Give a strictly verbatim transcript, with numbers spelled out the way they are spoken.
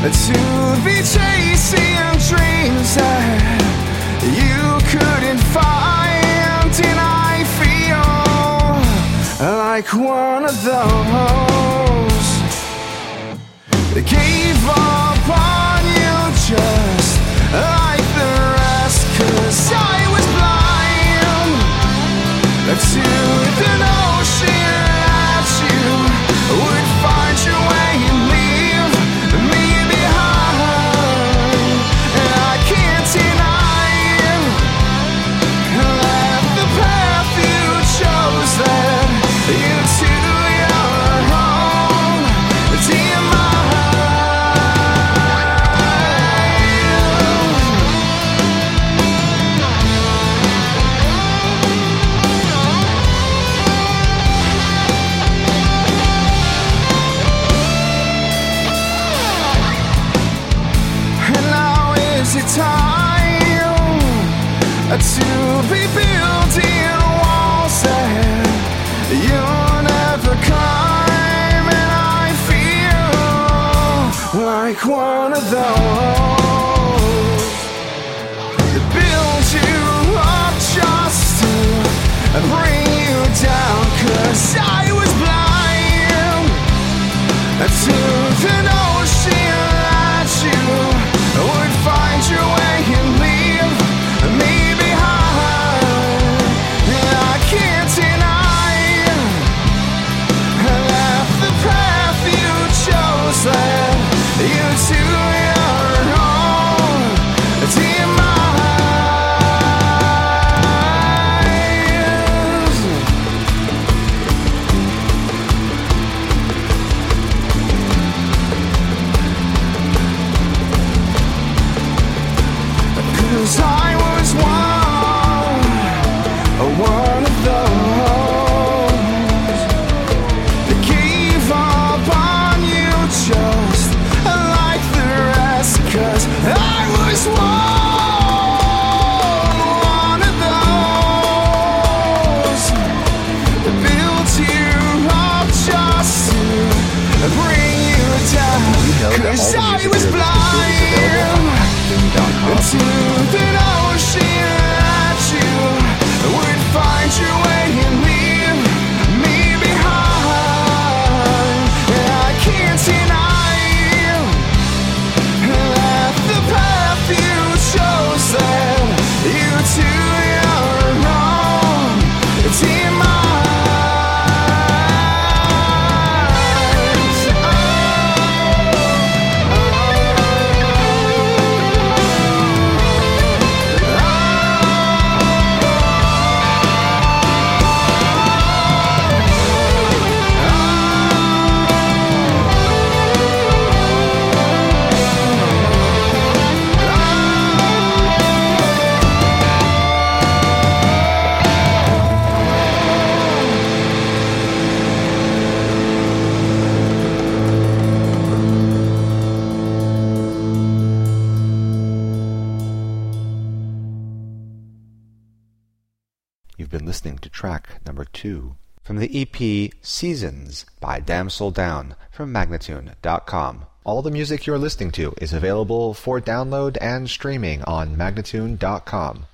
to be chasing dreams that you couldn't find, and I feel like one of those that gave up on you just like the rest, 'cause I was blind to the notion that you would find your way and leave me behind. And I can't deny that the path you chose led you to your own demise. Time to be building walls that you'll never climb, and I feel like one of those that build you up just to bring you down, 'cause I was blind to the notion that you would find your way and leave me behind. And I can't deny that the path you chose led you to your own demise. Cause I was one, one of those that gave up on you just like the rest. 'Cause I was one, one of those that built you up just to bring you down. 'Cause I was blind to the notion that you would find your way and leave me behind. And I can't deny that the path you chose led you to your own demise. You've been listening to track number two from the E P Seasons by Damsel Down from Magnatune dot com. All the music you're listening to is available for download and streaming on Magnatune dot com.